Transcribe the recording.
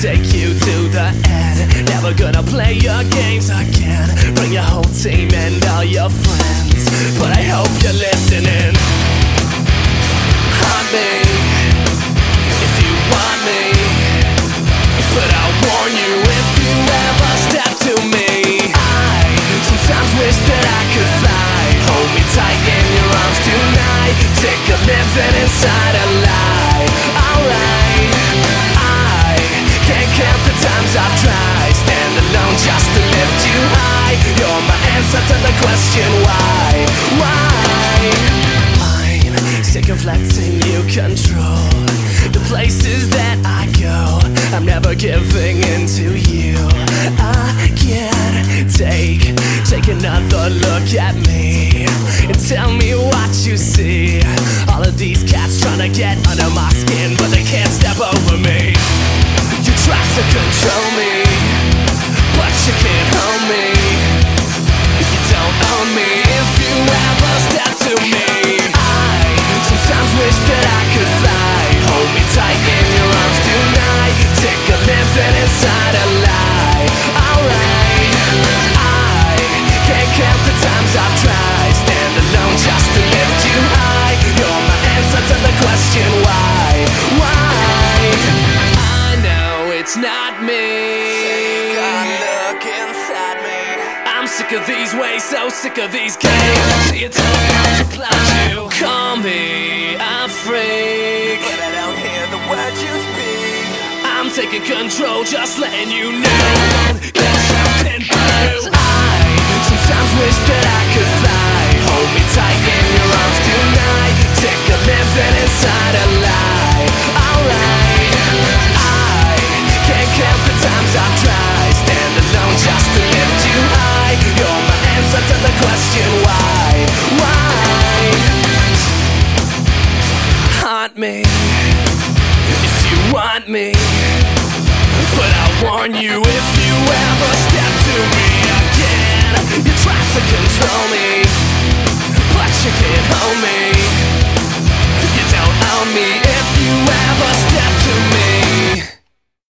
take you to the end. Never gonna play your games again. Bring your whole team and all your friends, but I hope you're listening. Haunt me if you want me, but I'll warn you if you ever step to me. I sometimes wish that I could fly. Hold me tight in your arms tonight. Sick of living inside a lie. Alright, I can't count the times I've tried. Stand alone just to lift you high. You're my answer to the question why. I'm sick of letting you control the places that I go. I'm never giving in to you. I can't take another look at me and tell me what you see. All of these cats trying to get under my skin, but they can't step over me. You try to control me, but you can't hold me. You don't own me if you ever step to me. I sometimes wish that I could fly. Hold me tight in your arms tonight. Sick of living inside a lie. Alright, I can't count the times I've tried. Stand alone just to lift you high. You're my answer to the question why. I know it's not me. Look inside me. I'm sick of these ways, so sick of these games. You tell me how to plot you. Call me a freak, but I don't hear the words you speak. I'm taking control, just letting you know. Get something blue. I sometimes wish that I could fly. Hold me tight in your arms tonight. Sick of living inside a lie. Alright, I can't count the times I've tried. Stand alone just to lift you high. You're my answer to the question why. Haunt me if you want me, but I'll warn you if you ever step to me again. You try to control me, but you can't hold me. You don't own me if you ever step to me.